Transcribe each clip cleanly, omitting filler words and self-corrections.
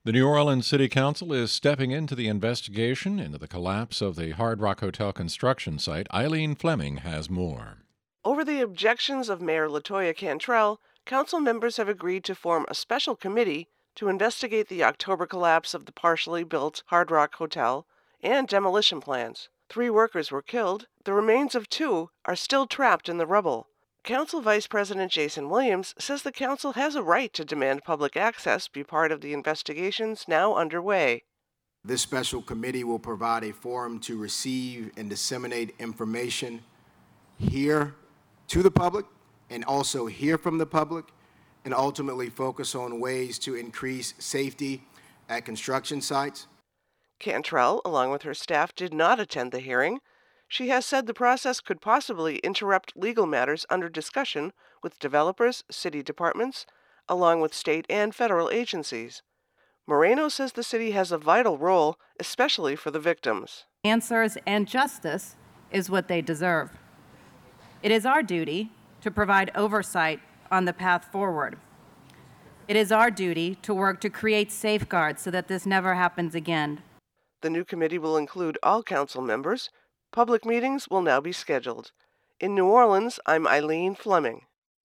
The New Orleans City Council is stepping into the investigation into the collapse of the Hard Rock Hotel construction site. Eileen Fleming has more. Over the objections of Mayor LaToya Cantrell, council members have agreed to form a special committee to investigate the October collapse of the partially built Hard Rock Hotel and demolition plans. 3 workers were killed. The remains of 2 are still trapped in the rubble. Council Vice President Jason Williams says the council has a right to demand public access be part of the investigations now underway. This special committee will provide a forum to receive and disseminate information here to the public and also hear from the public, and ultimately focus on ways to increase safety at construction sites. Cantrell, along with her staff, did not attend the hearing. She has said the process could possibly interrupt legal matters under discussion with developers, city departments, along with state and federal agencies. Moreno says the city has a vital role, especially for the victims. Answers and justice is what they deserve. It is our duty to provide oversight on the path forward. It is our duty to work to create safeguards so that this never happens again. The new committee will include all council members. Public meetings will now be scheduled. In New Orleans, I'm Eileen Fleming.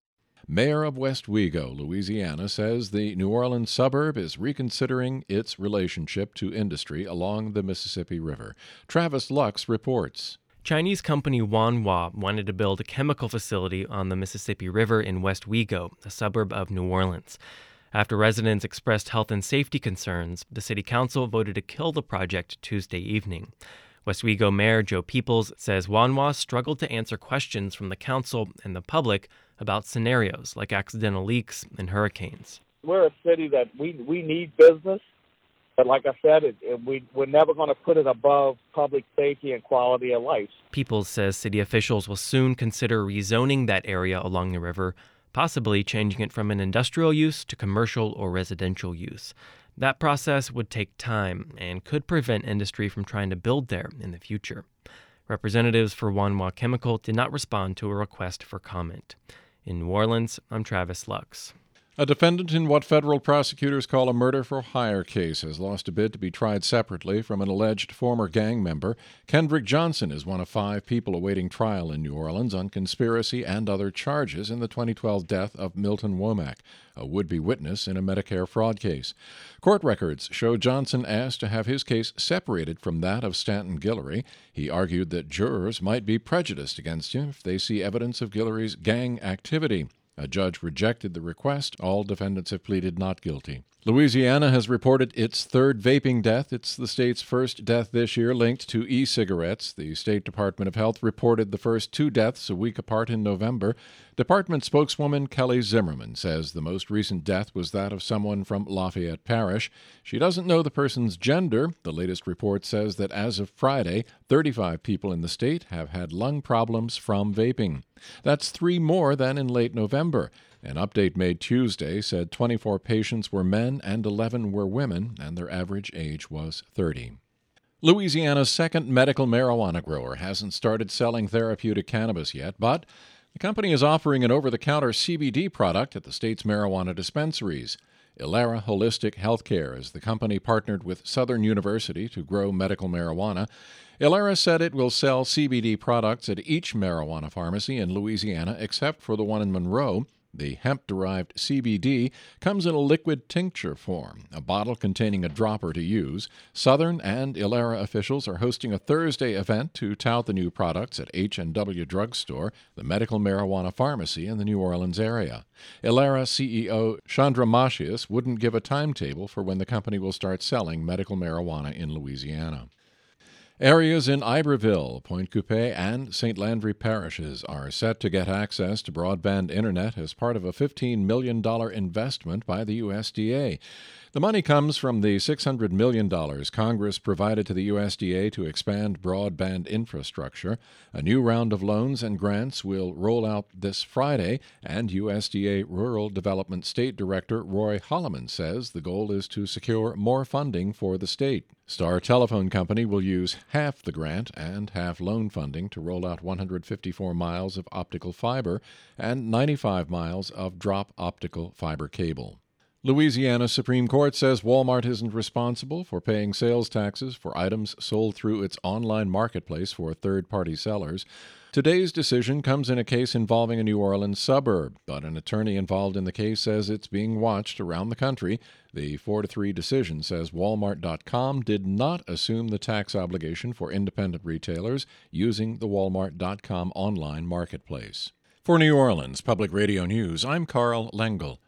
Mayor of West Wego, Louisiana, says the New Orleans suburb is reconsidering its relationship to industry along the Mississippi River. Travis Lux reports. Chinese company Wanhua wanted to build a chemical facility on the Mississippi River in West Wego, a suburb of New Orleans. After residents expressed health and safety concerns, the city council voted to kill the project Tuesday evening. West Wego Mayor Joe Peoples says Wanhua struggled to answer questions from the council and the public about scenarios like accidental leaks and hurricanes. We're a city that we need business, but like I said, we're never going to put it above public safety and quality of life. Peoples says city officials will soon consider rezoning that area along the river, possibly changing it from an industrial use to commercial or residential use. That process would take time and could prevent industry from trying to build there in the future. Representatives for Wanhua Chemical did not respond to a request for comment. In New Orleans, I'm Travis Lux. A defendant in what federal prosecutors call a murder-for-hire case has lost a bid to be tried separately from an alleged former gang member. Kendrick Johnson is one of 5 people awaiting trial in New Orleans on conspiracy and other charges in the 2012 death of Milton Womack, a would-be witness in a Medicare fraud case. Court records show Johnson asked to have his case separated from that of Stanton Guillory. He argued that jurors might be prejudiced against him if they see evidence of Guillory's gang activity. A judge rejected the request. All defendants have pleaded not guilty. Louisiana has reported its 3rd vaping death. It's the state's first death this year linked to e-cigarettes. The State Department of Health reported the first 2 deaths a week apart in November. Department spokeswoman Kelly Zimmerman says the most recent death was that of someone from Lafayette Parish. She doesn't know the person's gender. The latest report says that as of Friday, 35 people in the state have had lung problems from vaping. That's 3 more than in late November. An update made Tuesday said 24 patients were men and 11 were women, and their average age was 30. Louisiana's second medical marijuana grower hasn't started selling therapeutic cannabis yet, but the company is offering an over-the-counter CBD product at the state's marijuana dispensaries. Ilera Holistic Healthcare is the company partnered with Southern University to grow medical marijuana. Ilera said it will sell CBD products at each marijuana pharmacy in Louisiana except for the one in Monroe. The hemp-derived CBD comes in a liquid tincture form, a bottle containing a dropper to use. Southern and Ilera officials are hosting a Thursday event to tout the new products at H&W Drugstore, the medical marijuana pharmacy in the New Orleans area. Ilera CEO Chandra Machias wouldn't give a timetable for when the company will start selling medical marijuana in Louisiana. Areas in Iberville, Pointe-Coupé, and St. Landry parishes are set to get access to broadband internet as part of a $15 million investment by the USDA. The money comes from the $600 million Congress provided to the USDA to expand broadband infrastructure. A new round of loans and grants will roll out this Friday, and USDA Rural Development State Director Roy Holloman says the goal is to secure more funding for the state. Star Telephone Company will use half the grant and half loan funding to roll out 154 miles of optical fiber and 95 miles of drop optical fiber cable. Louisiana Supreme Court says Walmart isn't responsible for paying sales taxes for items sold through its online marketplace for third-party sellers. Today's decision comes in a case involving a New Orleans suburb, but an attorney involved in the case says it's being watched around the country. The 4-3 decision says Walmart.com did not assume the tax obligation for independent retailers using the Walmart.com online marketplace. For New Orleans Public Radio News, I'm Carl Lengel.